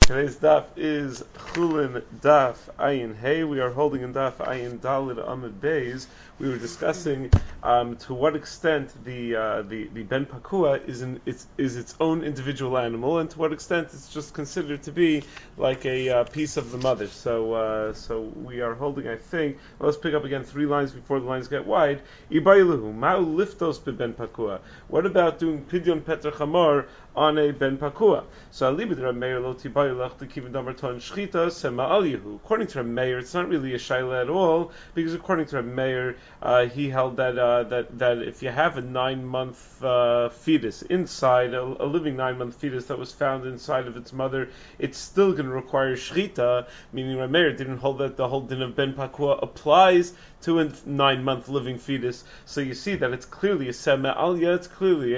Today's daf is Chulin Daf Ayin Hey. We are holding in Daf Ayin Dalid Amid Beis. We were discussing to what extent the Ben Pakua is its own individual animal, and to what extent it's just considered to be like a piece of the mother. So we are holding, I think. Let's pick up again 3 lines before the lines get wide. Ibayluhu Ma'u Liftos be Ben Pakua. What about doing Pidyon Peter Chamor on a Ben Pakua? So Alibid Rameir Lo Tibayulach the Kivin Damarton Shchita Sema Alihu. According to Rameir, it's not really a shaila at all, because according to Rameir, he held that if you have a 9-month fetus inside, a living 9-month fetus that was found inside of its mother, it's still going to require shchita, meaning Rameir didn't hold that the whole din of Ben Pakua applies to a 9-month living fetus. So you see that it's clearly a sema alya, it's clearly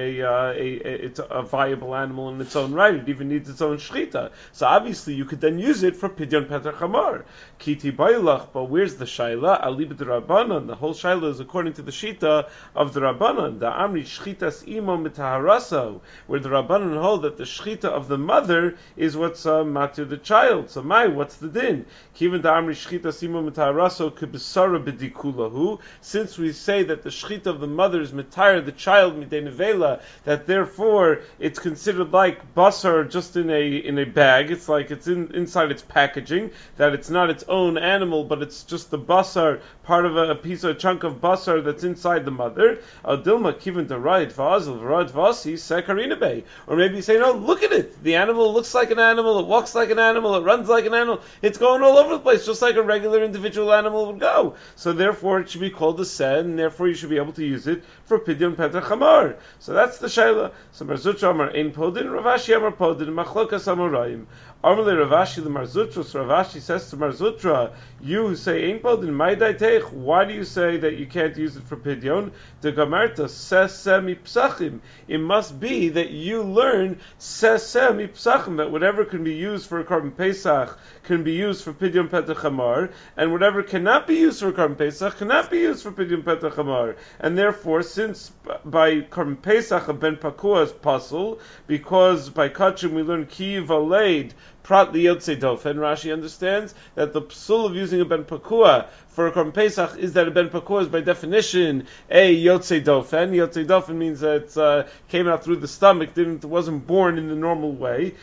it's a viable animal in its own right, it even needs its own shchita. So obviously you could then use it for pidyon peter chamar. Kiti bailach, but where's the shaila? Alibid Rabbanan. The whole shaila is according to the shita of the Rabbanan, the Amri shchitas imo mitaharaso, where the Rabbanan hold that the shchita of the mother is what's matir the child. So what's the din? Kiven the Amri shchitas imo mitaharaso kibisara b'dikulahu. Since we say that the shchita of the mother is mitar the child midei nevela, that therefore it's considered like basar just in a bag. It's like it's inside its packaging, that it's not its own animal, but it's just the basar, part of a piece of a chunk of basar that's inside the mother. Dilma kiven to right vazil right vasi sekarina bay. Or maybe you say, no, look at it. The animal looks like an animal, it walks like an animal, it runs like an animal, it's going all over the place, just like a regular individual animal would go. So therefore it should be called a sed, and therefore you should be able to use it for pidyon peter chamar. So that's the shaila. So Mar Zutra Amar ein podin, Ravashi Amar podin, machlokas amoraim. Amarle Ravashi the Mar Zutra, so Ravashi says to Mar Zutra, you who say ein podin, maidai teich, why do you say that you can't use it for pidyon? The gamarta sesem ipsachim. It must be that you learn sesem ipsachim, that whatever can be used for a Korban Pesach can be used for pidyon peter chamar, and whatever cannot be used for a Korban Pesach cannot be used for pidyon peter chamar. And therefore, since by Korban Pesach a ben pakua is puzzle, because by kachim we learn ki valed prat liyotze dofen, Rashi understands that the psul of using a ben pakua for a Korban Pesach is that a ben pakua is by definition a yotze dofen. Yotze dofen means that it came out through the stomach, wasn't born in the normal way.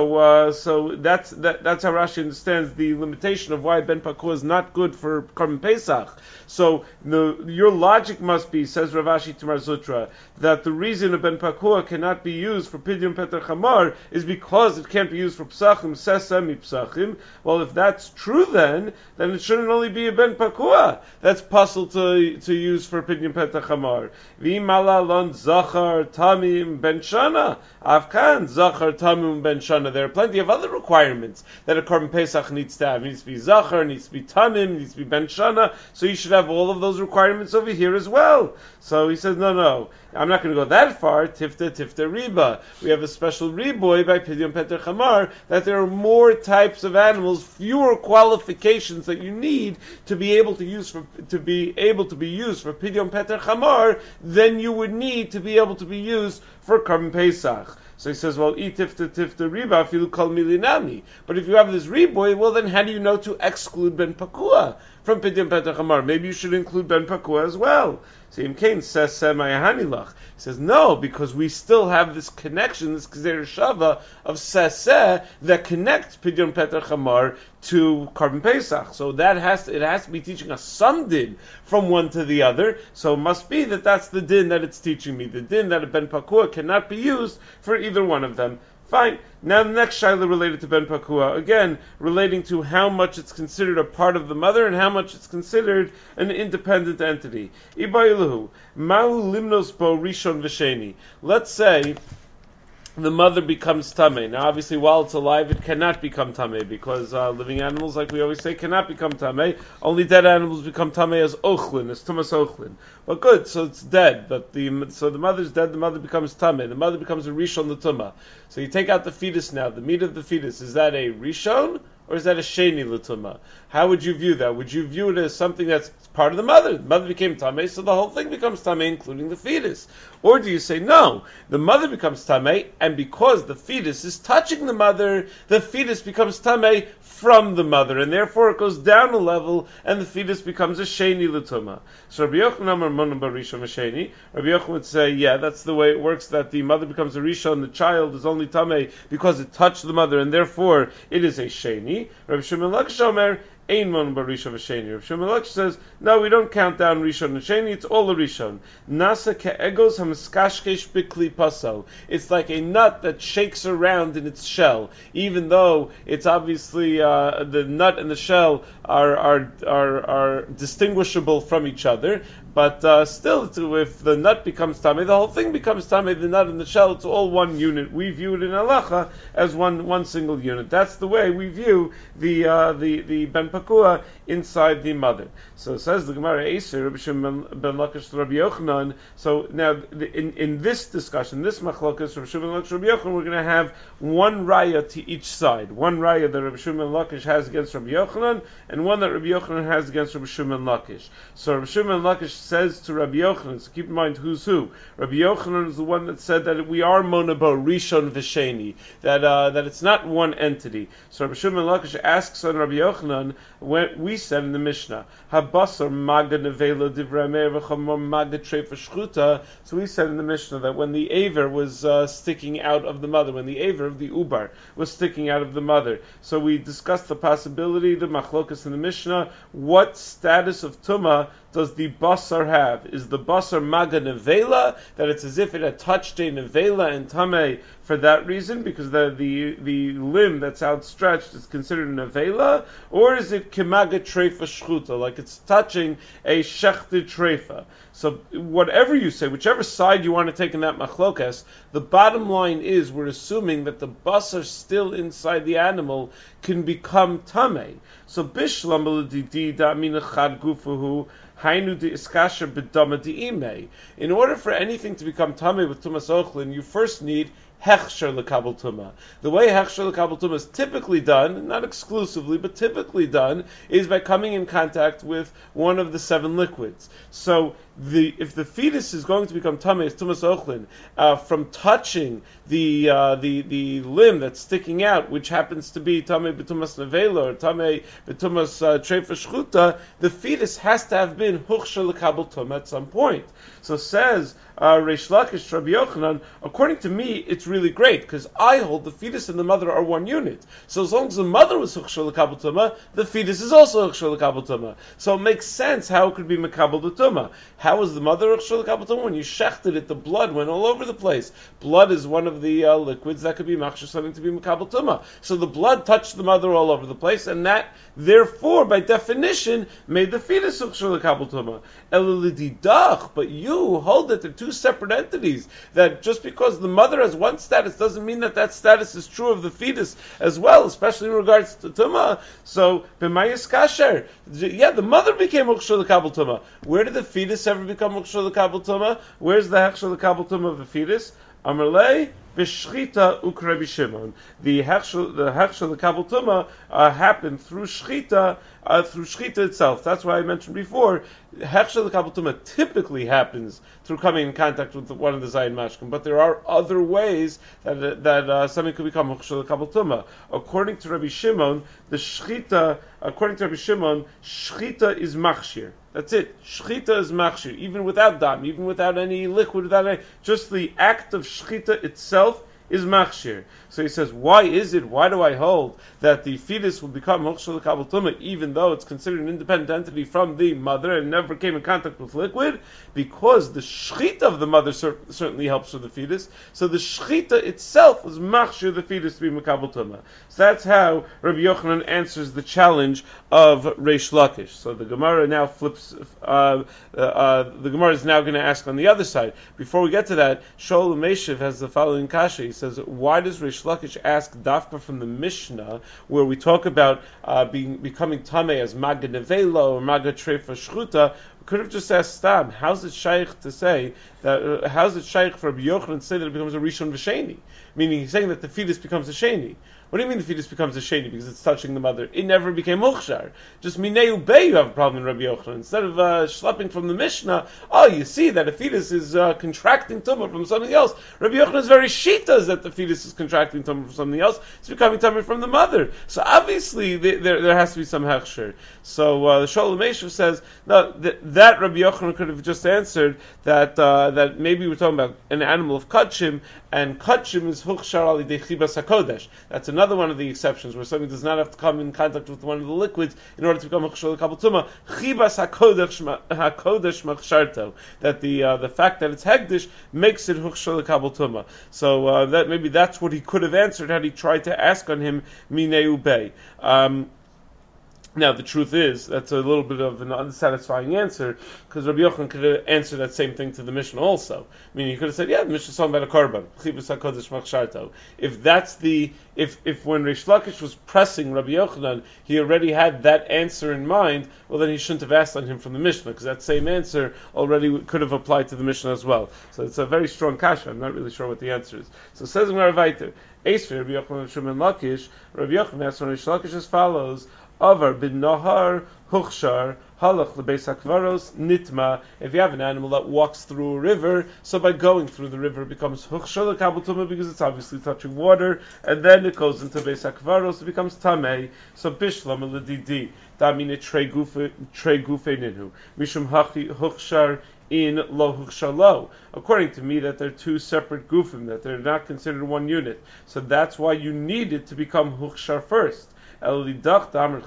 So that's how Rashi understands the limitation of why ben pakua is not good for Korban Pesach. So your logic must be, says Ravashi to Mar Zutra, that the reason a ben pakua cannot be used for pidyon peter chamar is because it can't be used for psachim sesem psachim. Well, if that's true, then it shouldn't only be a ben pakua that's puzzle to use for pidyon peter chamar. V'imala lon zachar tamim ben shana avkan zachar tamim ben shana. There are plenty of other requirements that a Korban Pesach needs to have. It needs to be zachar, needs to be tamim, needs to be ben shana. So you should have all of those requirements over here as well. So he says, no, I'm not going to go that far. Tifta riba. We have a special riboy by pidyon peter chamar, that there are more types of animals, fewer qualifications that you need to be able to use for pidyon peter chamar than you would need to be able to be used for Korban Pesach. So he says, well, tifta riba if you call milinami. But if you have this riboy, well then how do you know to exclude ben pakua from pidyon peter chamar? Maybe you should include ben pakua as well. So Im Kain says Semayahanilach. He says no, because we still have this connection, this Gzeir Shava of Seseh that connects pidyon peter chamar to Korban Pesach. So it has to be teaching us some din from one to the other. So it must be that that's the din that it's teaching me. The din that a ben pakua cannot be used for either one of them. Fine. Now the next shaila related to ben pakua, again relating to how much it's considered a part of the mother and how much it's considered an independent entity. Ibayluhu mahu limnos bo rishon v'sheni. Let's say the mother becomes tameh. Now, obviously, while it's alive, it cannot become tameh, because living animals, like we always say, cannot become tameh. Only dead animals become tameh as ochlin, as tumas ochlin. But good, so it's dead. But the mother's dead. The mother becomes tameh. The mother becomes a rishon l'tumah. So you take out the fetus now. The meat of the fetus, is that a rishon or is that a sheni l'tuma? How would you view that? Would you view it as something that's part of the mother? The mother became tamei, so the whole thing becomes tamei, including the fetus. Or do you say no? The mother becomes tamei, and because the fetus is touching the mother, the fetus becomes tamei from the mother, and therefore it goes down a level, and the fetus becomes a sheni l'tuma. So Rabbi Yochanan Amar Mona bar Rishon Sheni. Rabbi Yochanan would say, yeah, that's the way it works. That the mother becomes a rishon, the child is only tamei because it touched the mother, and therefore it is a sheni. Rabbi Shimon Lakish Omer Ein Mon bar Rishon v'Sheni. Rabbi Shimon Lakish says, no, we don't count down rishon and sheni. It's all a rishon. Nasa ke'egos hamiskashkesh bikli pasal. It's like a nut that shakes around in its shell, even though it's obviously the nut and the shell are distinguishable from each other. But still, if the nut becomes tamei, the whole thing becomes tamei. The nut and the shell, it's all one unit. We view it in halacha as one single unit. That's the way we view the ben pakua inside the mother. So it says the Gemara Eser Rabbi Shimon ben Lakish Rabbi Yochanan. So now in this discussion, this machlokas Rabbi Shimon ben Lakish Rabbi Yochanan, we're going to have one raya to each side. One raya that Rabbi Shimon ben Lakish has against Rabbi Yochanan, and one that Rabbi Yochanan has against Rabbi Shimon ben Lakish. So Rabbi Shimon ben Lakish says to Rabbi Yochanan, so keep in mind who's who. Rabbi Yochanan is the one that said that we are monabo rishon v'sheni, that it's not one entity. So Rabbi Shimon ben Lakish asks on Rabbi Yochanan, when we said in the Mishnah, habasar maga nevela divrei meir v'chamor maga treifa shchuta. So we said in the Mishnah that when the aver was sticking out of the mother, when the aver of the ubar was sticking out of the mother, so we discussed the possibility, the machlokas in the Mishnah, what status of tumah does the basar have? Is the basar maga nevela, that it's as if it had touched a nevela and tamei for that reason, because the limb that's outstretched is considered a nevela, or is it kemaga treifa shchuta, like it's touching a shechted treifa? So whatever you say, whichever side you want to take in that machlokas, the bottom line is we're assuming that the basar still inside the animal can become tamei. So bishlam l'didi da'amina chad gufuhu hainu de iskasher b'dama di'imei. In order for anything to become tamei with tumas ochlin, you first need hechsher lekabel tumah. The way hechsher lekabel tumah is typically done, not exclusively, but typically done, is by coming in contact with one of the 7 liquids. So if the fetus is going to become tamei, as tumas ochlin, from touching the limb that's sticking out, which happens to be tamei b'tumas nevela or tamei b'tumas treifa shchuta, the fetus has to have been hechsher lekabel tumah at some point. So says Reish Lakish Rabbi Yochanan, according to me, it's really great, because I hold the fetus and the mother are one unit. So as long as the mother was hechsher lekabel tumah, the fetus is also hechsher lekabel tumah. So it makes sense how it could be mekabel the tumah. How was the mother hechsher lekabel tumah? When you shechted it, the blood went all over the place. Blood is one of the liquids that could be machshir something to be mekabel tumah. So the blood touched the mother all over the place, and that, therefore, by definition, made the fetus hechsher lekabel tumah. Elulididach, but you hold that they're two separate entities, that just because the mother has one status doesn't mean that status is true of the fetus as well, especially in regards to tumah. So b'mayis kasher, yeah, the mother became hechsher lekabel tumah. Where did the fetus ever become hechsher lekabel tumah? Where's the hechsher lekabel tumah of the fetus? Amarlei b'shchita uk Rabbi Shimon. The hechsher lekabel tumah happened through shchita itself. That's why I mentioned before, hechsher lekabel tumah typically happens through coming in contact with one of the zayin mashkim, but there are other ways that something could become hechsher lekabel tumah. According to Rabbi Shimon, shchita is machshir. That's it. Shchita is machshir, even without dam, even without any liquid, just the act of shchita itself is machshir. So he says, why do I hold that the fetus will become hechsher lekabel tumah even though it's considered an independent entity from the mother and never came in contact with liquid? Because the shchita of the mother certainly helps for the fetus. So the shchita itself was machshir the fetus to be mekabel tumah. So that's how Rabbi Yochanan answers the challenge of Reish Lakish. So the Gemara now flips. The Gemara is now going to ask on the other side. Before we get to that, Shaul Meshiv has the following kasha. He says, why does Reish Lakish ask dafka from the Mishnah, where we talk about becoming tamei as maga nevela or maga treifa shchuta? We could have just asked Stam. How's it shaykh to say that? How's it shaykh for Rabbi Yochanan to say that it becomes a rishon v'sheni? Meaning he's saying that the fetus becomes a sheni. What do you mean the fetus becomes a sheni because it's touching the mother? It never became mukhshar. Just mineu bay you have a problem in Rabbi Yochanan. Instead of schlepping from the Mishnah, you see that a fetus is contracting tumah from something else. Rabbi Yochanan is very shita that the fetus is contracting tumah from something else. It's becoming tumah from the mother. So obviously there has to be some hechsher. So the Sholem Eshev says no, that Rabbi Yochanan could have just answered that maybe we're talking about an animal of kachim, and kachim is huchshar ali de chibas hakodesh. That's another one of the exceptions where something does not have to come in contact with one of the liquids in order to become huchshar l'kabel tumah. Chibas hakodesh machsharto. That the fact that it's hegdish makes it huchshar l'kabel tumah. So that maybe that's what he could have answered had he tried to ask on him mineu bay. Now, the truth is, that's a little bit of an unsatisfying answer, because Rabbi Yochanan could have answered that same thing to the Mishnah also. I mean, he could have said, yeah, the Mishnah is talking about a korban. If when Reish Lakish was pressing Rabbi Yochanan, he already had that answer in mind, well, then he shouldn't have asked on him from the Mishnah, because that same answer already could have applied to the Mishnah as well. So it's a very strong kasha. I'm not really sure what the answer is. So it says in Rav Vayter, Eisver, Rabbi Yochanan Shimon Lakish, Rabbi Yochanan asked on Reish Lakish as follows, Avar bin Nahar Huchshar Halach lebeis hakvaros nitma. If you have an animal that walks through a river, so by going through the river it becomes Huchshar l'kabel tumah because it's obviously touching water, and then it goes into beis hakvaros, it becomes tamei. So bishlam l'didi damine trei gufe ninhu mishum hachi Huchshar in lo huchshalo. According to me, that they're two separate gufim, that they're not considered one unit. So that's why you need it to become huchshar first. Meaning, we're talking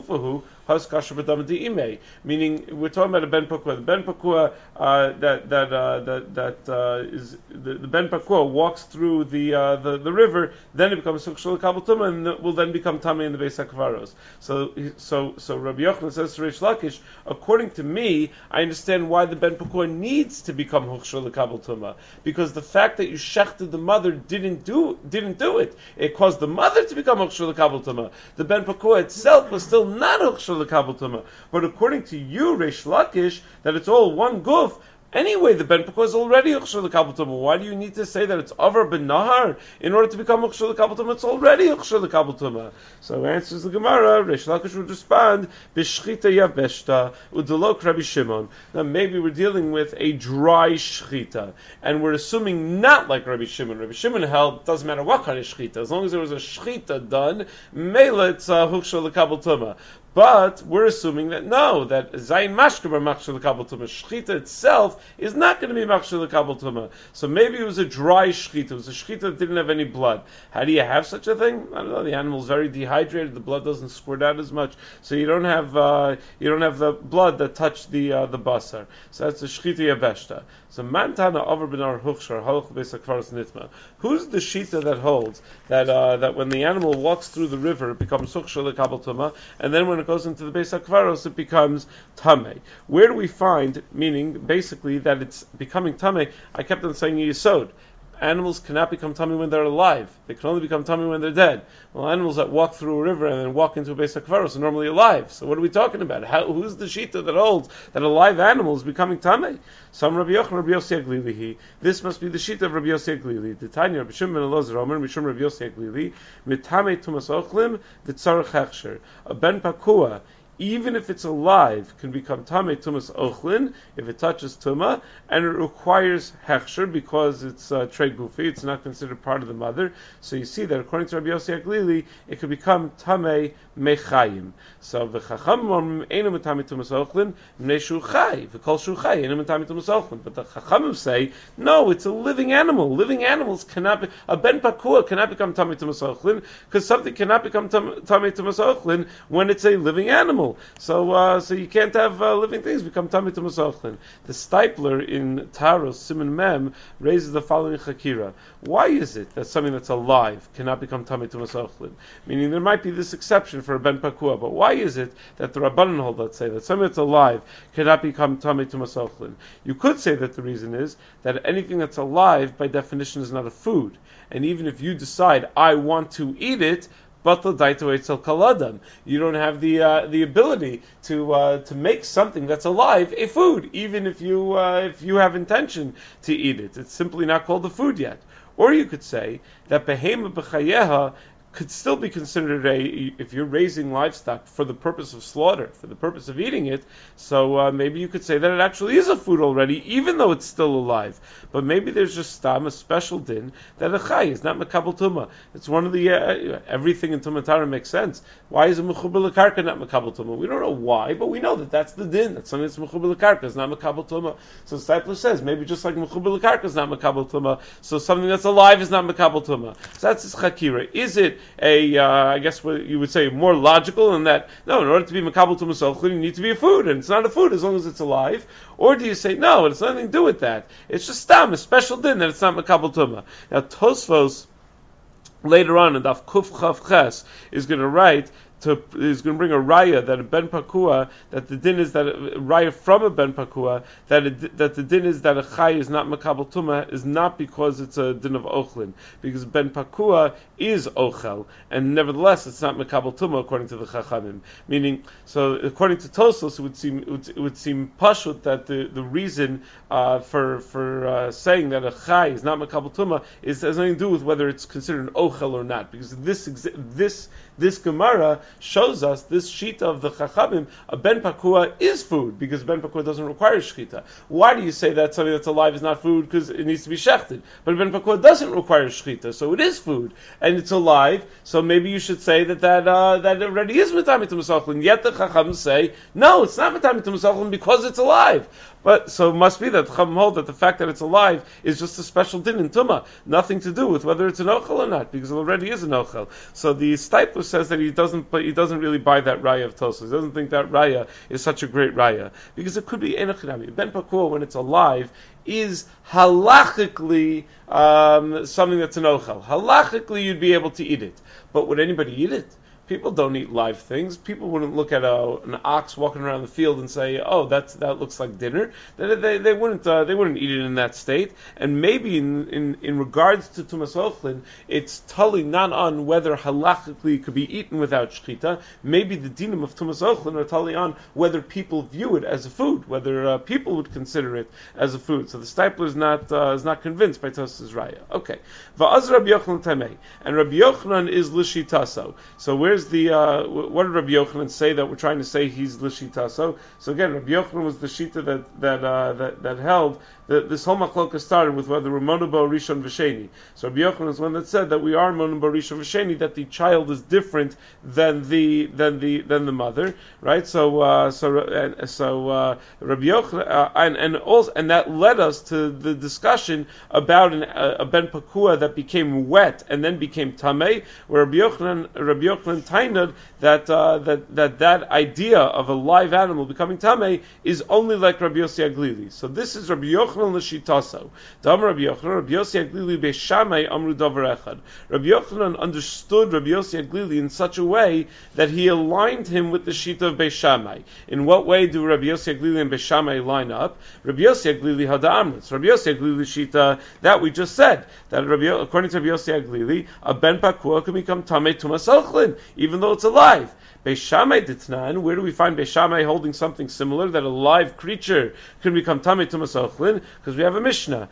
about a ben pakua. The ben pakua is the ben pakua walks through the river, then it becomes huchshar l'kabel tumah, and will then become tamei in the beis hakvaros. So Rabbi Yochanan says to Reish Lakish, according to me, I understand why the ben pakua needs to become huchshar l'kabel tumah, because the fact that you shechted the mother didn't do it. It caused the mother to become huchshar l'kabel tumah. The ben pakua itself was still not huchshar l'kabel tumah. But according to you, Reish Lakish, that it's all one guf, anyway, the ben pakua is already huchshar l'kabel tumah. Why do you need to say that it's over ben nahar in order to become huchshar l'kabel tumah? It's already huchshar l'kabel tumah. So answers the Gemara. Reish Lakish would respond, b'shchita yaveshta udolok Rabbi Shimon. Now maybe we're dealing with a dry shchita, and we're assuming not like Rabbi Shimon. Rabbi Shimon held doesn't matter what kind of shchita, as long as there was a shchita done, mela it's huchshar l'kabel tumah. But we're assuming that no, that zayin mashkav are machshir l'kabel tumah. Shchita itself is not going to be machshir l'kabel tumah. So maybe it was a dry shchita. It was a shchita that didn't have any blood. How do you have such a thing? I don't know. The animal's very dehydrated. The blood doesn't squirt out as much, so you don't have the blood that touched the basar. So that's a shchita yaveshta. So mantana over benar huchshar halach beis hakvaros nitma. Who's the shita that holds that when the animal walks through the river it becomes huchshar l'kabel tumah, and then when it goes into the beis hakvaros it becomes tamei? Where do we find, meaning basically that it's becoming tamei? I kept on saying yesod. Animals cannot become tummy when they're alive. They can only become tummy when they're dead. Well, animals that walk through a river and then walk into a beis hakvaros are normally alive. So what are we talking about? Who's the shita that holds that a live animal is becoming tamei? Some Rabbi Yochanan, Rabbi Yossi Aglili. This must be the shita of Rabbi Yossi Aglili. The Tanya, Rabbi Shimon ben Elazar Omer, Mishum Rabbi Yossi Aglili, mitamei tumas ochlim, v'tzarech hechsher. A ben pakua, even if it's alive, can become tamei tumas ochlin if it touches tuma, and it requires hechsher because it's trei gufi. It's not considered part of the mother. So you see that according to Rabbi Yossi Aglili, it could become tamei mechayim. So v'chachamim einu tamei tumas ochlin mnei shuchai v'kol shuchai einu tamei tumas ochlin. But the chachamim say no, it's a living animal. Living animals cannot be, a ben pakua cannot become tamei tumas ochlin because something cannot become tamei tumas ochlin when it's a living animal. So you can't have living things become tamei tumas ochlin. The Stipler in Taros Siman Mem raises the following chakira. Why is it that something that's alive cannot become tamei tumas ochlin? Meaning there might be this exception for a ben pakua, but why is it that the Rabbanan hold, let's say, that something that's alive cannot become tamei tumas ochlin? You could say that the reason is that anything that's alive by definition is not a food, and even if you decide I want to eat it, you don't have the ability to make something that's alive a food, even if you have intention to eat it. It's simply not called a food yet. Or you could say that behema b'chayeha could still be considered if you're raising livestock for the purpose of slaughter, for the purpose of eating it, so maybe you could say that it actually is a food already, even though it's still alive. But maybe there's just a special din that a chai is not makabel tumah. It's one of the everything in Tumah Tara makes sense. Why is a mechuber lekarka not makabel tumah? We don't know why, but we know that that's the din. That something that's mechuber lekarka is not makabel tumah. So Stipler says maybe just like mechuber lekarka is not makabel tumah, so something that's alive is not makabel tumah. So that's his chakira. Is it I guess what you would say more logical in that no, in order to be makabel tumah sochlim, you need to be a food, and it's not a food as long as it's alive? Or do you say no, it has nothing to do with that? It's just a special din that it's not makabel tumah. Now Tosfos later on in Daf Kuf Chav Ches is going to bring a raya that a ben pakua, that the din is that a raya from a ben pakua, that the din is that a chai is not makabel tumah is not because it's a din of ochlin, because ben pakua is ochel, and nevertheless it's not makabel tumah according to the chachamim. Meaning, so according to Tosfos, it would seem pashut that the reason for saying that a chai is not makabel tumah has nothing to do with whether it's considered an ochel or not, because this Gemara shows us this shita of the Chachamim, a ben pakua is food, because ben pakua doesn't require shchita. Why do you say that something that's alive is not food? Because it needs to be shechted. But ben pakua doesn't require shchita, so it is food, and it's alive, so maybe you should say that already is mitami t'masachlin. Yet the Chachamim say, no, it's not mitami t'masachlin because it's alive. But so it must be that the Chachamim hold that the fact that it's alive is just a special din in Tumah, nothing to do with whether it's an ochel or not, because it already is an ochel. So the Stipler says that he doesn't really buy that raya of Tosfos. He doesn't think that raya is such a great raya, because it could be enochinami. Ben pakua, when it's alive, is halachically something that's an ochel. Halachically, you'd be able to eat it, but would anybody eat it? People don't eat live things. People wouldn't look at an ox walking around the field and say, "Oh, that looks like dinner." They wouldn't eat it in that state. And maybe in regards to Tumas Ochlin, it's totally not on whether halachically it could be eaten without shchita. Maybe the dinim of Tumas Ochlin are totally on whether people view it as a food, whether people would consider it as a food. So the Stipler is not convinced by Tosfos' raya. Okay, va'az Rabbi Yochanan tamei, and Rabbi Yochanan is l'shitaso. So where's what did Rabbi Yochanan say that we're trying to say he's l'shitaso? So again, Rabbi Yochanan was the shita that held that this whole machloka started with whether we're monobo rishon v'sheni. So Rabbi Yochanan is one that said that we are monobo rishon v'sheni, that the child is different than the mother, right? So Rabbi Yochanan and that led us to the discussion about a ben pakua that became wet and then became tamei, where Rabbi Yochanan tainad that idea of a live animal becoming tamei is only like Rabbi Yossi Aglili. So this is Rabbi Yochanan l'shitaso. Dam Rabbi Yochanan, Rabbi Yossi Aglili be'shamei amru davar echad. Rabbi Yochanan understood Rabbi Yossi Aglili in such a way that he aligned him with the shita of Beishamai. In what way do Rabbi Yossi Aglili and Beishamai line up? Rabbi Yossi Aglili had amrus. Rabbi Yossi Aglili shita that we just said, that according to Rabbi Yossi Aglili, a ben pakua can become tamei tumas ochlin, even though it's alive. Beishamai ditnan, where do we find Beishamai holding something similar, that a live creature can become tamei tumas ochlin? Because we have a Mishnah.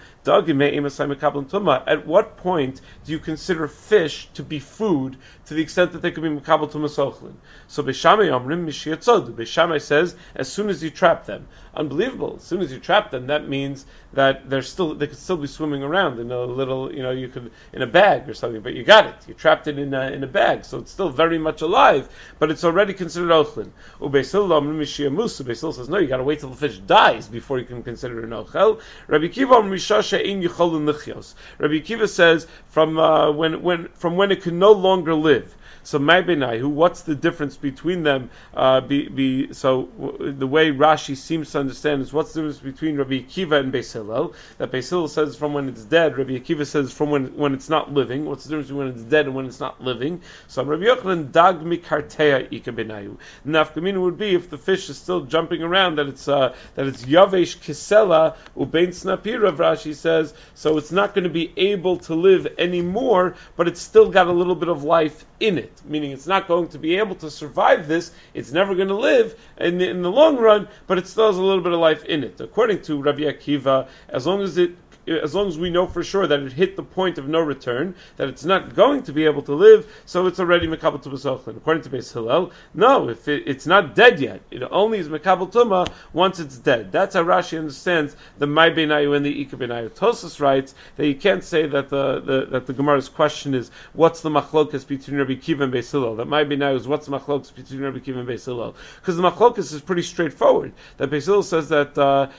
At what point do you consider fish to be food to the extent that they can be makabel tumas ochlin? So Beishamai amrim mishiyatzodu. Beishamai says as soon as you trap them. Unbelievable. As soon as you trap them, that means that they could still be swimming around in a little, you could in a bag or something. But you got it. You trapped it in a bag, so it's still very much alive, but it's already considered ochlin. Beisil amrim mishiyamusu. Beisil says no, you got to wait till the fish dies before you can consider it an ochel. Rabbi Kiva amrim mishasha ein yicholin lichios. Rabbi Kiva says from when it can no longer live. So Ma'benai, what's the difference between them? So the way Rashi seems to understand is what's the difference between Rabbi Akiva and Beis Hillel? That Beis Hillel says from when it's dead, Rabbi Akiva says from when it's not living. What's the difference between when it's dead and when it's not living? So Rabbi Yochanan dag mikarteya ika benayu. Nafkamina would be if the fish is still jumping around, that it's yavesh kisela ubein snapira. Rashi says so it's not going to be able to live anymore, but it's still got a little bit of life in it. Meaning it's not going to be able to survive this, it's never going to live in the long run, but it still has a little bit of life in it. According to Rabbi Akiva, as long as it as long as we know for sure that it hit the point of no return, that it's not going to be able to live, so it's already Mekabel Tumah Sochlin. According to Beis Hillel, no, if it's not dead yet, it only is Mekabel Tumah once it's dead. That's how Rashi understands the Mai Beinayu and the Ika Beinayu. Tosfos writes that you can't say that the Gemara's question is what's the machlokas between Rabbi Kiva and Beis Hillel. That Mai Beinayu is what's the machlokas between Rabbi Kiva and Beis Hillel, because the machlokas is pretty straightforward. That Beis Hillel says that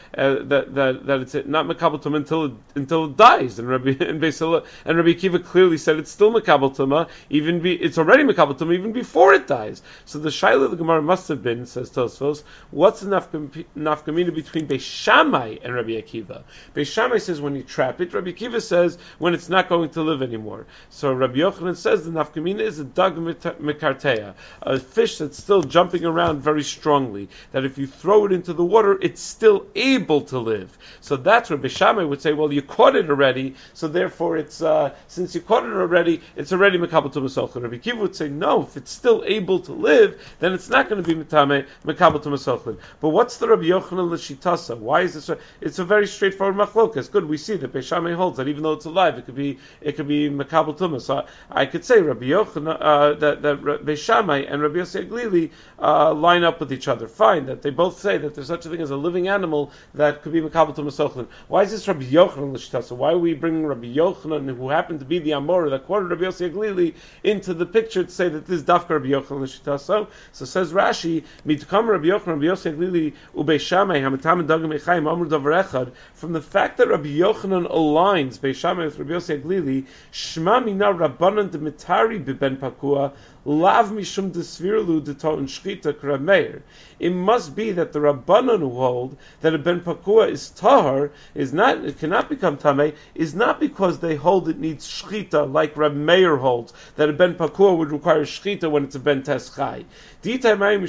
it's not Mekabel Tumah until it dies, and Beis Hillel and Rabbi Kiva clearly said it's still Mekabel Tumah, it's already Mekabel Tumah even before it dies. So the shaila of the Gemara must have been, says Tosfos, what's the nafkamina between Beis Shammai and Rabbi Akiva? Beis Shammai says when you trap it. Rabbi Akiva says when it's not going to live anymore. So Rabbi Yochanan says the nafkamina is a dag mekarteya, a fish that's still jumping around very strongly. That if you throw it into the water, it's still able to live. So that's where Beis Shammai would say, well, you caught it already, so therefore it's since you caught it already, it's already Mekabel Tumah Sochlin. Rabbi Akiva would say, no, if it's still able to live, then it's not going to be Mekabel Tumah Sochlin. But what's the Rabbi Yochanan l'shitasa? Why is this? It's a very straightforward machlokas. Good, we see that Beis Shammai holds that even though it's alive, it could be Mekabel Tumah. So I could say Rabbi Yochanan that Beis Shammai and Rabbi Yossi Aglili line up with each other. Fine, that they both say that there's such a thing as a living animal that could be Mekabel Tumah Sochlin. Why is this Rabbi Yochanan l'shitasa? Why are we bringing Rabbi Yochanan, who happened to be the Amora that quoted Rabbi Yossi Aglili, into the picture to say that this is Dafka Rabbi Yochanan l'shitasa? So says Rashi, Mitkam Rabbi Yochanan, Rabbi Yossi Aglili, Ubeis Shammai, Hamatam Dagam Echayim, Amr Davar Echad. From the fact that Rabbi Yochanan aligns Beis Shammai with Rabbi Yossi Aglili, Shma Mina Rabbanan Demitari Beben Pakua, Lav Mishum Desvirlu Deton Shchita Krav Meir. It must be that the Rabbanan who hold that a Ben Pakua is tahar, it cannot become tamei, is not because they hold it needs shchita like Rab Meir holds that a Ben Pakua would require shchita when it's a Ben Teschai. Because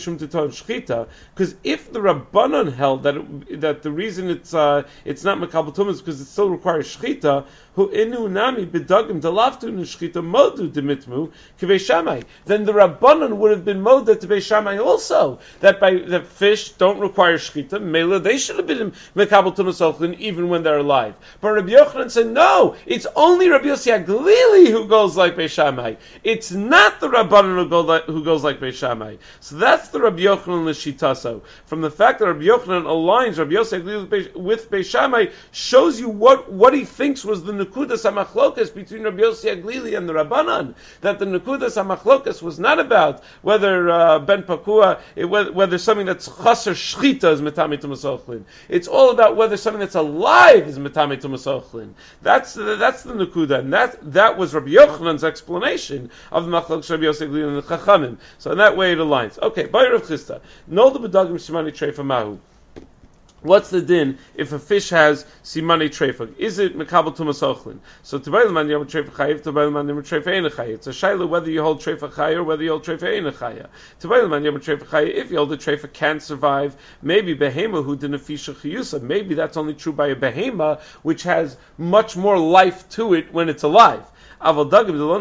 if the Rabbanan held that the reason it's not Mekabel Tumah is because it still requires shchita, who inu nami bedagim delaftu nishchita modu demitmu k'Beis Shammai, then the Rabbanan would have been moda to Beis Shammai also that fish don't require shchita. Mela they should have been Mekabel Tumah Sochlin even when they're alive. But Rabbi Yochanan said no, it's only Rabbi Yossi Aglili who goes like Beis Shammai. It's not the Rabbanan who goes like Beis Shammai. So that's the Rabbi Yochanan l'shitaso. From the fact that Rabbi Yochanan aligns Rabbi Yossi Aglili with Beis Shammai shows you what he thinks was the Nekudas HaMachlokas between Rabbi Yossi Aglili and the Rabbanan. That the Nekudas HaMachlokas was not about whether Ben Pakua, whether something that's chaser shchita is Metame Tumah Sochlin. It's all about whether something that's alive is Metame Tumah Sochlin. That's the Nekuda, and that was Rabbi Yochanan's explanation of the Machlokes Rabbi Yossi Aglili and the Chachamim. So in that way it aligns. Okay, Bayer of Chisda. No the bedagim shimani treifa mahu. What's the din if a fish has simani treifa? Is it Mekabel Tumah Sochlin? So Tebaileman Yom Treifa Chayiv, Tebaileman Yom Treifa Ein Chayiv. It's a shaila whether you hold treifa Chayiv or whether you hold treifa Ein Chayiv. Tebaileman Yom Treifa Chayiv. If you hold the treifa can't survive, maybe behema who didn't fisha chiyusa. Maybe that's only true by a behema which has much more life to it when it's alive. But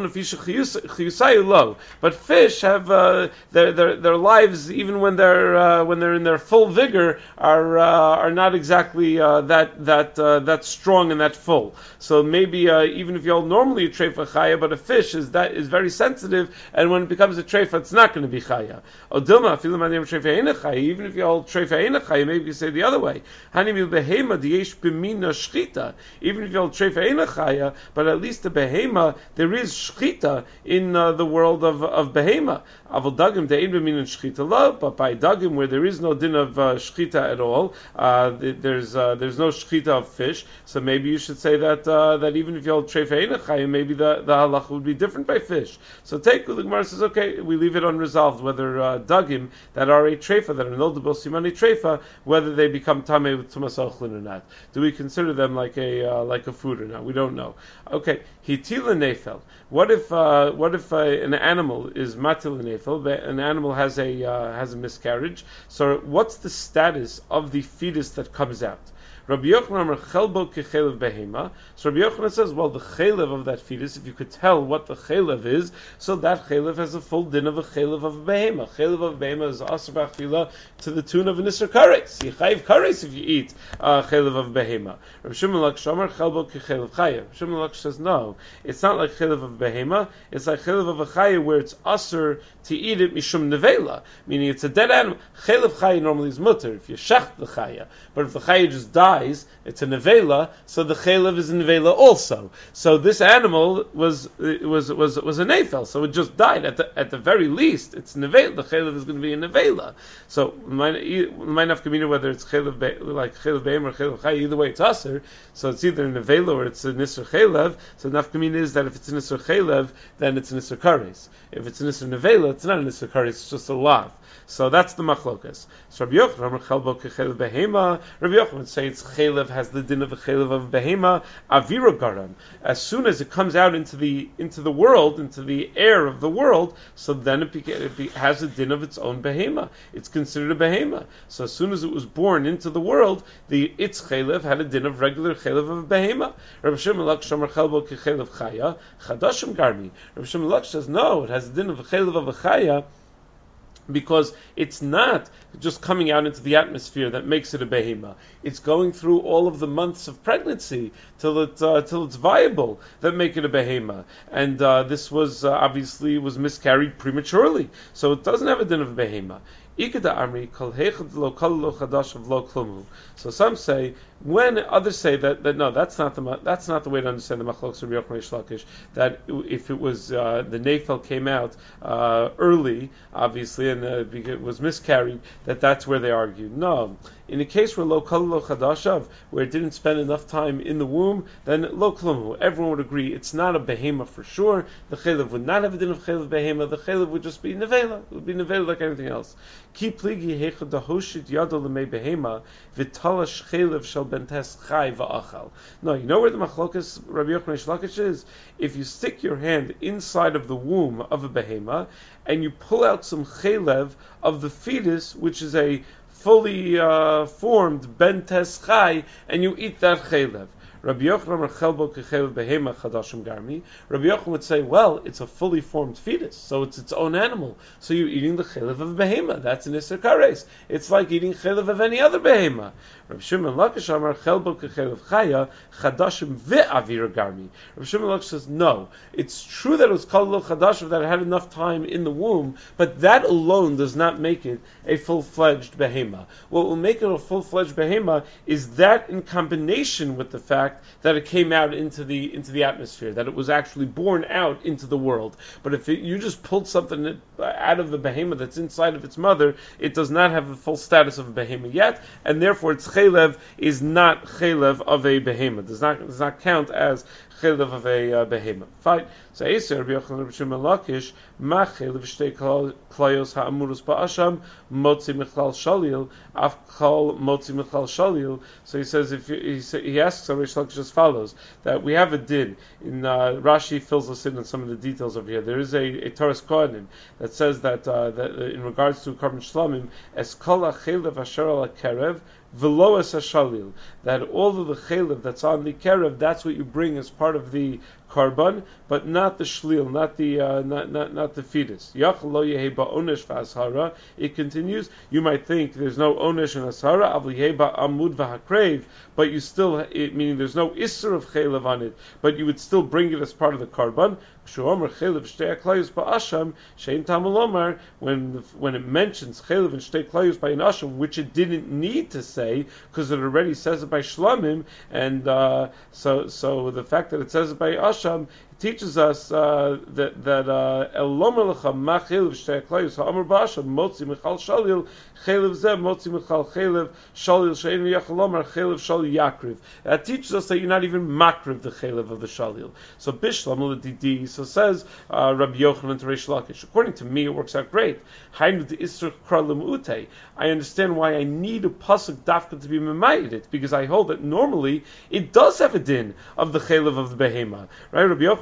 fish have their lives, even when they're in their full vigor, are not exactly that strong and that full. So maybe even if you hold normally a treifa chaya, but a fish is very sensitive, and when it becomes a treifa, it's not going to be chaya. Even if you hold treifa ein chaya, maybe you say the other way. Even if you hold treifa ein chaya, but at least the behema, there is shchita in the world of behema. Avol dagim de'ein b'minan shchita lo, but by dagim where there is no din of shchita at all, there's no shchita of fish. So maybe you should say that even if you hold treifa ein chayim, maybe the halacha would be different by fish. So the Gemara says, okay, we leave it unresolved whether dagim that are a treifa, that are noldabil simani treifa, whether they become tamei with tumas ochlin or not. Do we consider them like a food or not? We don't know. Okay, hitila nefel. What if an animal is matil nefel? An animal has a miscarriage. So what's the status of the fetus that comes out? Rabbi Yochanan Amar Chelbo Kechelev Behema. So Rabbi Yochanan says, well, the chelev of that fetus, if you could tell what the chelev is, so that chelev has a full din of a chelev of a behema. Chelev of a behema is asur b'achila to the tune of an isur kares. You chayiv kares if you eat chelev of a behema. Rabbi Shimon Lakish Amar Chelbo Kechelev Chaya. Rabbi Shimon Lakish says, no, it's not like chelev of a behema. It's like chelev of a chaya where it's asur to eat it mishum nevela, meaning it's a dead animal. Chelev chaya normally is mutter if you shech the chaya, but if the chaya just dies, it's a nevela, so the chelev is a nevela also. So this animal was a nefel, so it just died. At the very least, it's nevela. The chelev is going to be a nevela. So might nafkamina whether it's chelev like chelev beim or chelev chaya. Either way, it's aser. So it's either a nevela or it's a nisur chelev. So nafkamina is that if it's a nisur chelev, then it's a nisur kares. If it's a nisur nevela, it's not a nisur kares. It's just a lav. So that's the machlokas. So Rabbi Yochanan Chelbo Kechelev Behema. Rabbi Yochanan would say it's chelev has the din of a chelev of behema. Avira garam. As soon as it comes out into the world, into the air of the world, so then it has a din of its own behema. It's considered a behema. So as soon as it was born into the world, its chelev had a din of regular chelev of a behema. Rabbi Shimon Lakish Amar Chelbo Kechelev Chaya. Chadashim Garmi. Rabbi Shimon Lakish says no, it has a din of a chelev of a chaya, because it's not just coming out into the atmosphere that makes it a behema. It's going through all of the months of pregnancy till it's viable that make it a behema. And this was obviously was miscarried prematurely, so it doesn't have a din of a behema. So some say, when others say that no, that's not the way to understand the machlokes of Rabbi Yochanan Reish Lakish, that if it was the nefel came out early, obviously, and it was miscarried, that's where they argued. No, in a case where lo kol lo chadashav, where it didn't spend enough time in the womb, then lo klumu, everyone would agree it's not a behema for sure. The chelev would not have a din of chelev behema. The chelev would just be nevela. It would be nevela like anything else. Ki pligi hecha dahoshit yado lemei behema v'talash chelev shel bentes chai va'achal. No, you know where the machlokas Rabbi Yochanan Reish Lakish is? If you stick your hand inside of the womb of a behema and you pull out some chelev of the fetus, which is a fully formed bentes chai, and you eat that chelev. Rabbi Yochanan Chelbo Kechelev Behema Chadashim Garmi. Rabbi Yochanan would say, well, it's a fully formed fetus, so it's its own animal. So you're eating the chelev of a behema. That's an isur kares. It's like eating chelev of any other behema. Rabbi Shimon Lakish Amar Chelbo Kechelev Chaya Chadashim Ve'avir Garmi. Rabbi Shimon Lakish says, no, it's true that it was called lo chadashim, that it had enough time in the womb, but that alone does not make it a full-fledged behema. What will make it a full-fledged behema is that in combination with the fact that it came out into the atmosphere, that it was actually born out into the world. But if you just pulled something out of the behema that's inside of its mother, it does not have the full status of a behema yet, and therefore its chelev is not chelev of a behema. Does not count as chelev of a behema. Fine. So Eser Rabbi Yochanan Rabbi Shimon Lakish ma chelev shtei klayos ha'amurus ba'asham motzi michlal shalil af kol motzi michlal shalil. So he says he asks Rabbi Lakish as follows, that we have a din in Rashi fills us in on some of the details over here. There is a Toras Kohanim that says that in regards to Karban Shlamim, es kol ha'chelev asher al ha'kerev v'lo es ha'shalil, that all of the chelev that's on the kerev, that's what you bring as part of the karban, but not the shlil, not the fetus. Yach lo yehe ba'onesh v'ashara. It continues. You might think there's no onesh and ashara, avli yehe ba'amud v'hakrev, but you still, meaning there's no isser of chelev on it, but you would still bring it as part of the karban. When it mentions chelev and shtei klayos by an asham, which it didn't need to say because it already says it by shlamim, and so the fact that it says it by asham teaches us that el lomer lecha ma chelev shtei klayos ha'amar ba'asham motzi michal shalil chelev zeh motzi michal chelev shalil she'en yachal lomer chelev shalil yakriv. That teaches us that you're not even makriv the chelev of the shalil. So bishlam l'didi. So says Rabbi Yochanan to Reish Lakish. According to me, it works out great. Hainu de isur kra l'mu'utei. I understand why I need a pasuk dafka to be memayed it, because I hold that normally it does have a din of the chelev of the behema. Right? Rabbi Yochanan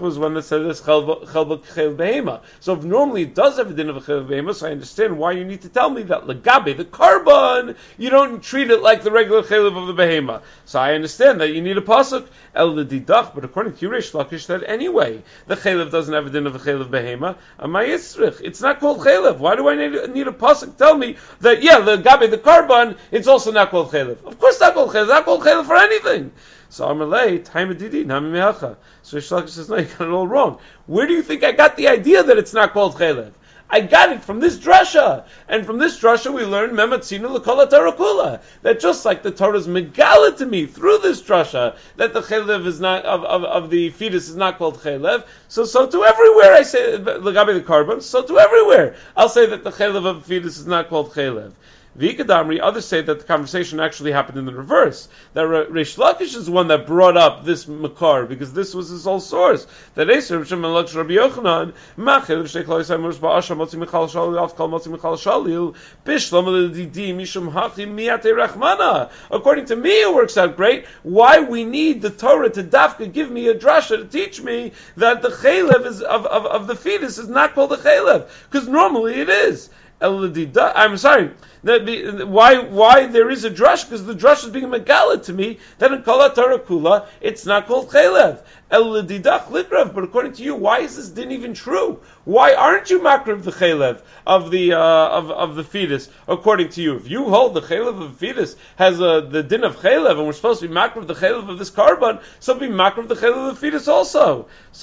was one that said this chel behema. So if normally it does have a din of a chel behema, so I understand why you need to tell me that legabe, the carbon, you don't treat it like the regular chelev of the behema. So I understand that you need a pasuk el ledidach, but according to Reish Lakish, that anyway the chelev doesn't have a din of a chelev behema. It's not called chelev. Why do I need a pasuk tell me that legabe, the carbon, it's also not called chelev? Of course not called chelev. It's not called chelev for anything. So Amalei, time didi, nami mehacha. So Reish Lakish says, no, you got it all wrong. Where do you think I got the idea that it's not called chelev? I got it from this drasha, and from this drasha we learn mematzinu l'kol Torah, that just like the Torah's megala to me through this drasha that the chelev is not of the fetus is not called chelev. So to everywhere I say legabe the carbon. So to everywhere I'll say that the chelev of the fetus is not called chelev. V'ikadamri, others say that the conversation actually happened in the reverse. That Reish Lakish is the one that brought up this makar, because this was his whole source. That Eser Rabbi Yochanan, Machel Shtei Klal Yisrael Murs Ba'asha Motzi Michal Shalil Avkal Motzi Michal Shalil Bishlam L'Didi Mishum Hachim Miyate Rachmana. According to me, it works out great. Why we need the Torah to dafka give me a drasha to teach me that the chelev is of the fetus is not called a chelev, because normally it is. I'm sorry. Why there is a drush? Because the drush is being megala to me that in Kol Torah Kula it's not called chelev. But according to you, why is this din even true? Why aren't you makriv the chelev of the fetus? According to you, if you hold the chelev of the fetus has the din of chelev, and we're supposed to be makriv the chelev of this carbon, so be makriv the chelev of the fetus also.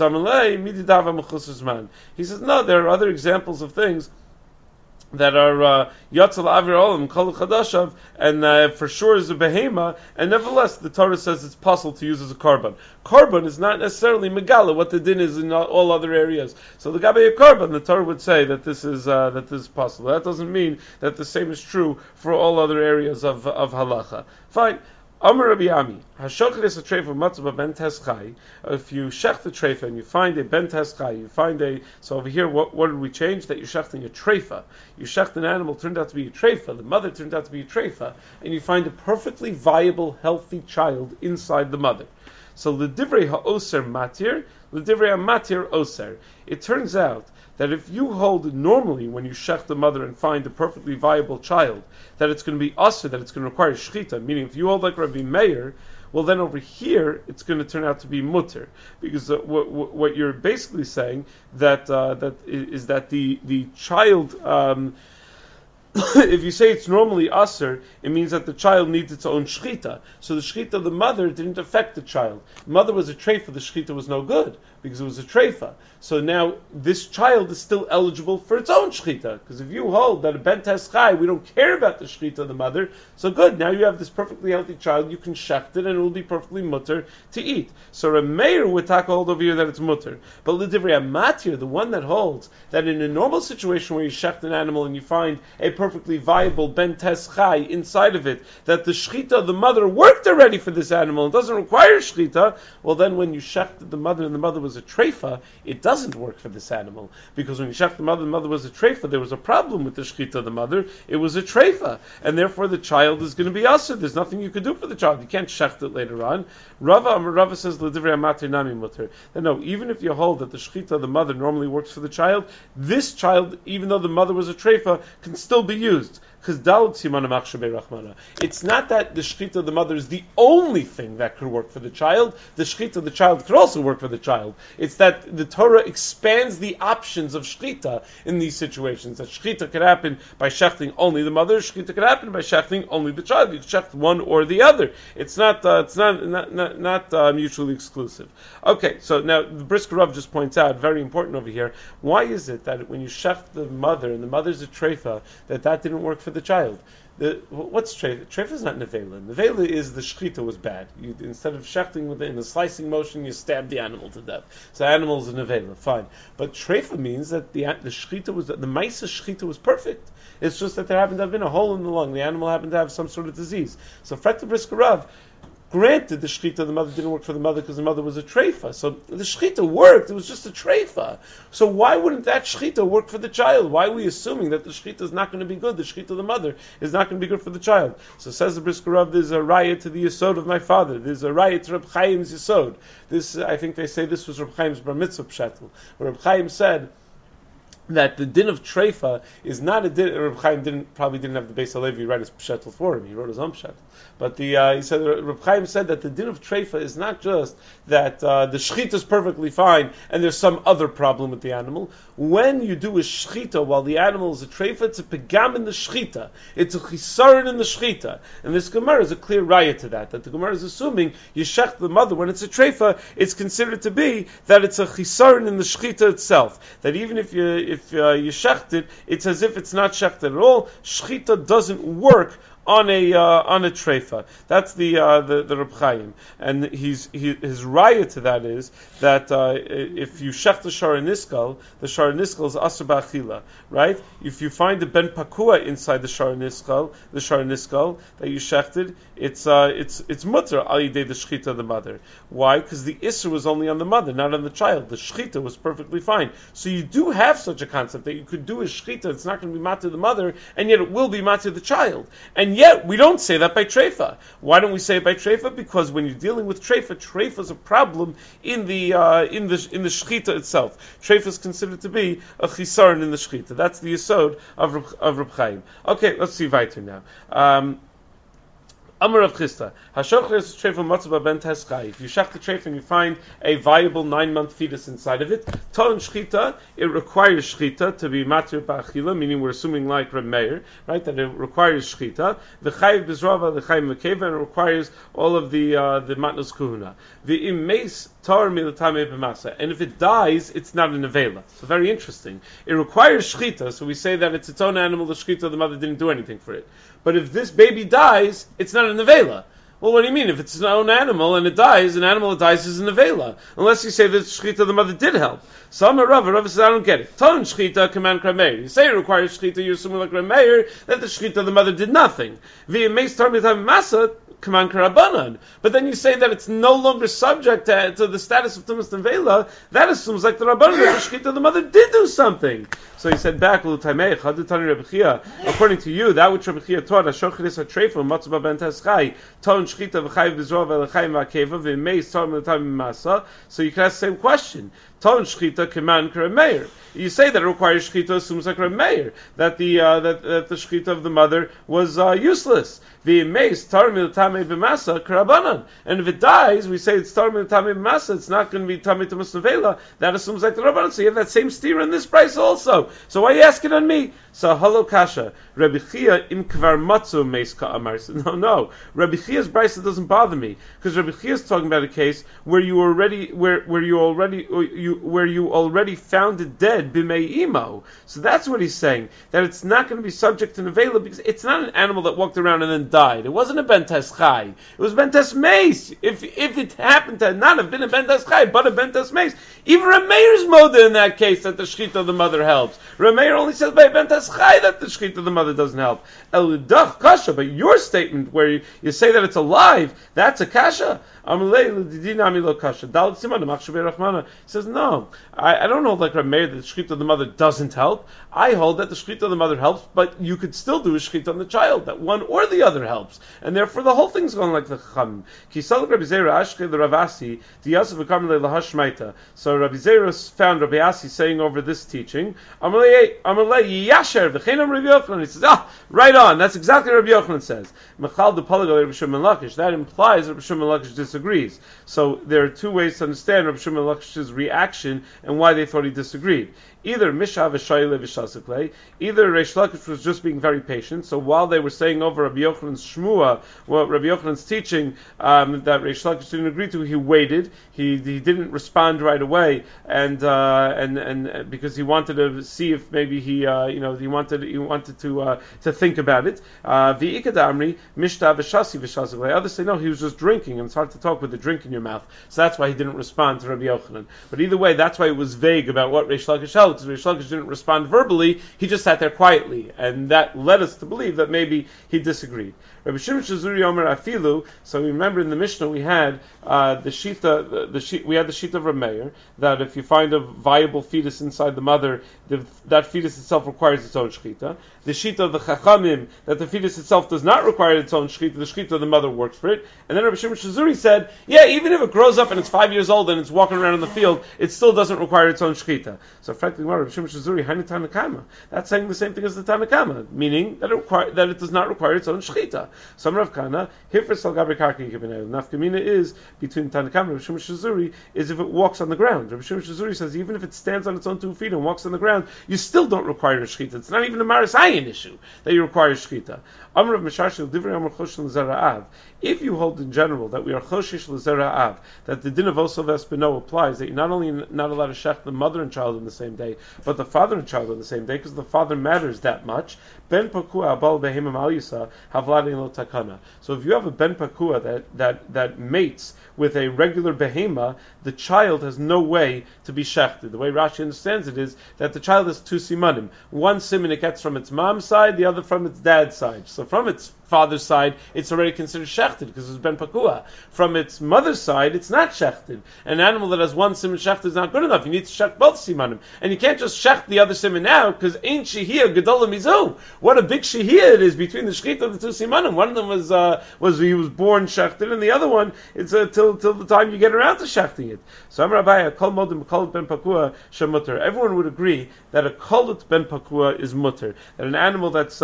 He says no. There are other examples of things that are Yatzal Avir Olam Kol Chadashav, and for sure is a behema, and nevertheless the Torah says it's possible to use as a carbon. Carbon is not necessarily megala what the din is in all other areas. So the Gabe carbon, the Torah would say that this is possible. That doesn't mean that the same is true for all other areas of halacha. Fine. Amar Rabbi Ami, Hashochet is a treifa matzah ben teschai. If you shech the treifa and you find a ben teschai, you find a. So over here, what did we change? That you're shechting a treifa. You shecht an animal, turned out to be a treifa. The mother turned out to be a treifa, and you find a perfectly viable, healthy child inside the mother. So l'divrei ha'oser matir, l'divrei ha'matir oser. It turns out that if you hold normally when you shech the mother and find a perfectly viable child, that it's going to be usher, that it's going to require shchita, meaning if you hold like Rabbi Meir, well then over here it's going to turn out to be mutter, because what you're basically saying that the child. If you say it's normally aser, it means that the child needs its own shchita. So the shchita of the mother didn't affect the child. The mother was a treifa, the shchita was no good, because it was a treifa. So now this child is still eligible for its own shchita, because if you hold that a ben teschai, we don't care about the shchita of the mother, so good, now you have this perfectly healthy child, you can shecht it, and it will be perfectly mutter to eat. So a Meir would take a hold over here that it's mutter. But l'divrei matir, the one that holds that in a normal situation where you shecht an animal and you find a perfectly viable ben teschai inside of it, that the shchita of the mother worked already for this animal and doesn't require shchita, well then when you shechted the mother and the mother was a treifa, it doesn't work for this animal. Because when you shechted the mother was a treifa, there was a problem with the shchita of the mother, it was a treifa. And therefore the child is going to be asur. There's nothing you can do for the child. You can't shecht it later on. Rava says, l'divrei matir nami mutter. No, even if you hold that the shchita of the mother normally works for the child, this child, even though the mother was a treifa, can still be used. It's not that the shchita of the mother is the only thing that could work for the child. The shchita of the child could also work for the child. It's that the Torah expands the options of shchita in these situations. That shchita could happen by shechting only the mother. Shchita could happen by shechting only the child. You shecht one or the other. It's not mutually exclusive. Okay, so now the Brisker Rav just points out, very important over here, why is it that when you shecht the mother and the mother's a treifa, that didn't work for the child? What's treifa? Treifa is not nevela. Nevela is the shchita was bad. Instead of shechting in a slicing motion, you stab the animal to death. So animal is a nevela, fine. But treifa means that the shchita was, the maisa shchita was perfect. It's just that there happened to have been a hole in the lung. The animal happened to have some sort of disease. So Frekta Brisker Rav, Granted, the shechita of the mother didn't work for the mother because the mother was a treifa. So the shechita worked, it was just a treifa. So why wouldn't that shechita work for the child? Why are we assuming that the shechita is not going to be good? The shechita of the mother is not going to be good for the child. So says the Brisker Rav, there's a raya to the yesod of my father. There's a raya to Reb Chaim's yesod. This, I think they say this was Reb Chaim's bar mitzvah pshatel, where Reb Chaim said that the din of treifa is not a din. Reb Chaim probably didn't have the Beis Halevi write his pshatel for him. He wrote his own pshatel. But he said, Reb Chaim said that the din of treifa is not just that the shechita is perfectly fine and there's some other problem with the animal. When you do a shechita while the animal is a treifa, it's a pegam in the shechita. It's a chisaron in the shechita. And this Gemara is a clear raya to that the Gemara is assuming you shech the mother when it's a treifa, it's considered to be that it's a chisaron in the shechita itself. That even if you shecht it, it's as if it's not shecht at all. Shechita doesn't work on a treifa. That's the Reb Chaim, and his raya to that is that if you shech the shara niskal is asur ba'achila, right? If you find a ben pakua inside the shara niskal that you shechted, it's mutter al yidei the shechita of the mother. Why? Because the isser was only on the mother, not on the child. The shechita was perfectly fine. So you do have such a concept that you could do a shechita. It's not going to be matter the mother, and yet it will be matter the child. And yet, we don't say that by treifa. Why don't we say it by treifa? Because when you're dealing with treifa is a problem in the shechita itself. Treifa is considered to be a chisaron in the shechita. That's the yesod of Reb Chaim. Okay, let's see weiter now. Amar Rav Chisda, Hashochres treifa matzav ben teschai. If you shech the treifa and you find a viable 9-month fetus inside of it, ton shchita, it requires shchita to be matir ba'achila, meaning we're assuming like Reb Meir, right, that it requires shchita. The chayiv bizrava, the chayiv mekeva, and it requires all of the matnos kuhuna. The imes tar milatame b'masa, and if it dies, it's not an avela. So very interesting. It requires shchita, so we say that it's its own animal. The shchita, the mother didn't do anything for it. But if this baby dies, it's not an avela. Well, what do you mean? If it's its own animal and it dies, an animal that dies is an avela. Unless you say that shechita the mother did help. Some Rav says, I don't get it. Ton shechita command krameir. You say it requires shechita, you're assuming like krameir, that the shechita the mother did nothing. V'im meis tar mitam masa, command karabanan. But then you say that it's no longer subject to the status of tumas and vela. That assumes like the rabbanan that the shechita the mother did do something. So he said back, according to you, that which Rabbi Chia taught, Hashochris HaTreifa, Matzah Ben Teschai, Ton Shchita V'chayiv B'zrov V'lechaim V'akeva, V'meis Tor M'letam Masa. So you can ask the same question. Ton Shchita Keman K'Rameir. You say that it requires Shchita, assumes like Rameir, that the Shchita of the mother was useless. V'meis Tor M'letam B'masa K'Rabanan. And if it dies, we say it's Tor M'letam B'masa, it's not going to be Tamei Tumas Nevela. That assumes like the Rabbanan. So you have that same steer in this price also. So why are you asking on me? So hello kasha. Rabbi Chia im kvar matzu meis ka'amar. No. Rabbi Chia's brisa doesn't bother me because Rabbi Chia is talking about a case where you already found it dead b'mei imo. So that's what he's saying, that it's not going to be subject to nevela because it's not an animal that walked around and then died. It wasn't a bentes chai. It was bentes meis. If it happened to not have been a bentes chai but a bentes meis, even Rameir's moda in that case that the shechita of the mother helps. Rameir only says by bentes chai that the shechita of the mother doesn't help. Eludach kasha, but your statement where you say that it's alive, that's a kasha. He says, no, I don't hold like Rameir that the shechita of the mother doesn't help. I hold that the shechita of the mother helps, but you could still do a shechita on the child, that one or the other helps. And therefore the whole thing's going like the Chachamim. So Rabbi Zera found Rabbi Asi saying over this teaching, he says, right on, that's exactly what Rabbi Yochanan says. That implies that Rabbi Shimon Lakish disagrees. So there are two ways to understand Rabbi Shimon Lakish's reaction and why they thought he disagreed. Either Mishav Shayle V'Shasakle, either Reish Lakish was just being very patient. So while they were saying over Rabbi Yochanan's Shmua, what Rabbi Yochanan's teaching that Reish Lakish didn't agree to, he waited. He didn't respond right away, and because he wanted to see if maybe he wanted to think about it. V'ikadamri Mishtav V'Shasi V'Shasakle. Others say no, he was just drinking, and it's hard to talk with a drink in your mouth. So that's why he didn't respond to Rabbi Yochanan. But either way, that's why it was vague about what Reish Lakish held. because Reish Lakish didn't respond verbally, he just sat there quietly, and that led us to believe that maybe he disagreed. Rabbi Shimon Shazuri Omer Afilu. So we remember in the Mishnah we had the shita. We had the shita of Rav Meir that if you find a viable fetus inside the mother, that fetus itself requires its own shchita. The shita of the Chachamim that the fetus itself does not require its own shchita. The shchita of the mother works for it. And then Rabbi Shimon Shazuri said, yeah, even if it grows up and it's 5 years old and it's walking around in the field, it still doesn't require its own shchita. So frankly, Rabbi Shimon Shazuri Hainu Tanakama. That's saying the same thing as the Tanakama, meaning that it does not require its own shchita. Some Rav Kana, Hifris al Gabri Karki Kibenel. Nafkamina is between Tanakam and Rabbi Shimon Shazuri is if it walks on the ground. Rabbi Shimon Shazuri says even if it stands on its own 2 feet and walks on the ground, you still don't require a shchita. It's not even a Maris Ayin issue that you require shchita. Amr of Mishashil Divrei Amr Chosh L'Zera'av. If you hold in general that we are Choshish L'Zera'av, that the din of Osel Vespino applies, that you're not only not allowed to shech the mother and child on the same day, but the father and child on the same day, because the father matters that much. Ben Pakua Abal Behemam Al Yisa Havladin Lo Takana. So if you have a Ben Pakua that mates with a regular behema, the child has no way to be shechted. The way Rashi understands it is that the child has 2 simanim. One siman it gets from its mom's side, the other from its dad's side. So from its father's side, it's already considered shechted because it's ben pakua. From its mother's side, it's not shechted. An animal that has 1 siman shechted is not good enough. You need to shecht both simanim. And you can't just shecht the other siman now because ain't shehiyah gedolah mizu. What a big shehiyah it is between the shechita of the 2 simanim. One of them was he was born shechted, and the other one, it's till the time you get around to shechting it. So Amar Abaye, kol modim kolut ben pakua shemuter. Everyone would agree that a kolut ben pakua is mutter. That an animal that's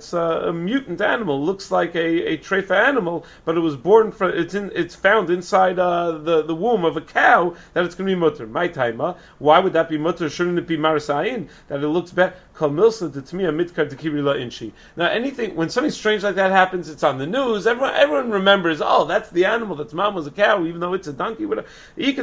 a mutant animal, looks like a treifa animal, but it was born from it's found inside the womb of a cow, that it's going to be mutter. My taima, why would that be mutter? Shouldn't it be marasayin? That it looks better. Kol milsa detmiya mitkar dekirila inshi. Now anything when something strange like that happens, it's on the news. Everyone remembers. Oh, that's the animal. That's mom was a cow, even though it's a donkey. Others say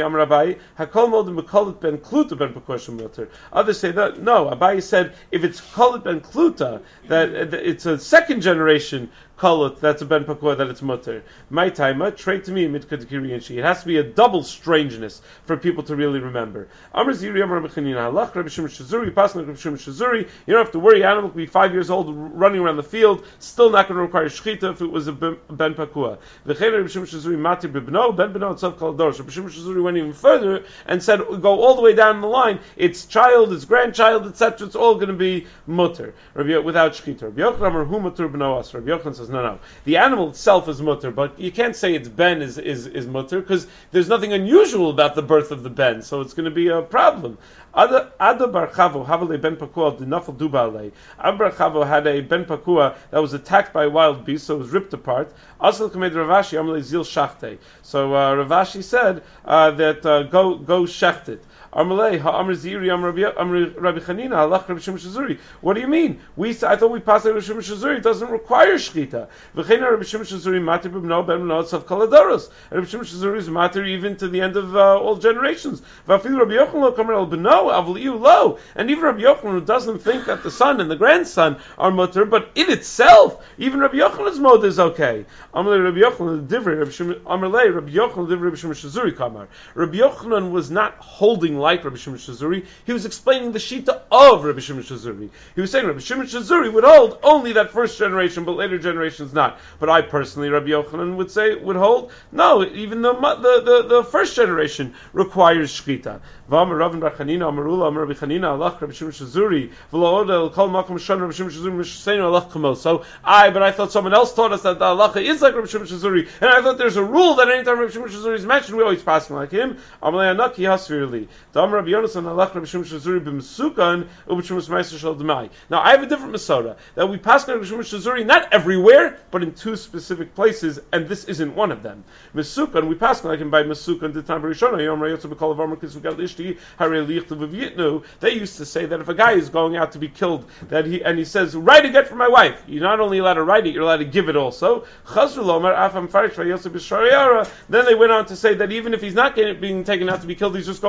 that no. Abaye said if it's kolut ben kluta, that it's a second generation kolut that's a ben pakua, that it's mutter. My timer, trade to me mitkadikiri. It has to be a double strangeness for people to really remember. Amr Ziri Amr Bechanina Halach Rabbi Shimon Shazuri Pasna Rabbi Shimon Shazuri. You don't have to worry. Animal could be 5 years old running around the field, still not going to require shchita if it was a ben pakua. V'chein Rabbi Shimon Shazuri Mati Bibno Ben Bino itself called Dorosh. Rabbi Shimon Shazuri went even further and said go all the way down the line. Its child, its grandchild, etc. It's all going to be mutter without shchita. Rabbi Yochanan Amar Hu Mutter B'no As. Rabbi Yochanan says no. The animal itself is mutter, but you can't say its ben is mutter because there's nothing unusual about the birth of the ben, so it's going to be a problem. Ada Bar Chavo Havale Ben Pakua the Nafal Dubale. Bar Chavo had a Ben Pakua that was attacked by a wild beast, so it was ripped apart. Asal Kamed Ravashi Amale Zil Shachte. So Ravashi said that go shecht it. Amalei ha'amr ziri Rabbi Chanina halach Rabbi Shimon Shazuri. What do you mean? I thought we passed Rabbi Shimon Shazuri. It doesn't require shchita. V'chein Rabbi Shimon Shazuri matir b'bno ben b'no tzaf kaladoros. Rabbi Shimon Shazuri is matir even to the end of all generations. V'afil Rabbi Yochanan lo kamer el b'no avliu lo. And even Rabbi Yochanan, who doesn't think that the son and the grandson are mutter, but in itself, even Rabbi Yochanan's mode is okay. Amalei Rabbi Yochanan divrei Rabbi Shimon Amalei Rabbi Yochanan divrei Rabbi Shimon Shazuri kamar. Rabbi Yochanan was not holding like Rabbi Shimon Shazuri. He was explaining the shita of Rabbi Shimon Shazuri. He was saying Rabbi Shimon Shazuri would hold only that first generation, but later generations not. But I personally, Rabbi Yochanan would hold no, even the first generation requires shchita. V'amar Rav Bar Chanina Amarula Amar Rabbi Chanina Alach Rabbi Shimon Shazuri v'lo kol makom shon Rabbi Shimon Shazuri mishaseinu alach kamo. So but I thought someone else taught us that the halacha is like Rabbi Shimon Shazuri, and I thought there's a rule that anytime Rabbi Shimon Shazuri is mentioned, we always pass him like him. Amalei Anaki Hasvirli. Rabbi Yonasan Alach Rabbi Shimon Shazuri b'Mesukan u'b'Shumas Meiser Shel Demai. Now I have a different Masorah that we pass Rabbi Shimon Shazuri not everywhere, but in 2 specific places, and this isn't one of them. Mesukan we pass like him by Mesukan the time Rishona Yom Rayotzu b'Kol Avar Merkis v'Gal Ishti Harei Lichtu v'Vyitnu. They used to say that if a guy is going out to be killed, that he says write a get for my wife, you're not only allowed to write it, you're allowed to give it also. Chazru Lomar Afam Farish Vayotzu b'Shariara. Then they went on to say that even if he's not being taken out to be killed, he's just going on a long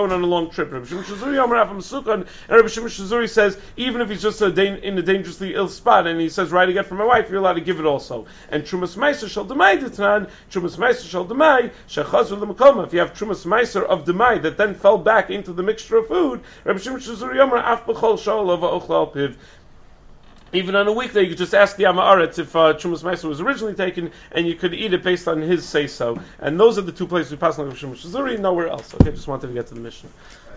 trip. Rabbi Shimon Shazuri Amar Afam Sukan, and Rabbi Shimon Shazuri says even if he's just in a dangerously ill spot and he says right again for my wife, you're allowed to give it also. And Trumas Meiser Shal Demai Ditnan, Trumas Meiser Shal Demai Shechazur L'Makoma. If you have Trumas Meiser of Demai that then fell back into the mixture of food, Rabbi Shimon Shazuri Amar Af B'chol Shal Ova Ochla Piv. Even on a weekday, you could just ask the Amaretz if Trumas Meiser was originally taken, and you could eat it based on his say-so. And those are the two places we pass on Rabbi Shimon Shazuri, nowhere else. Okay, just wanted to get to the mission.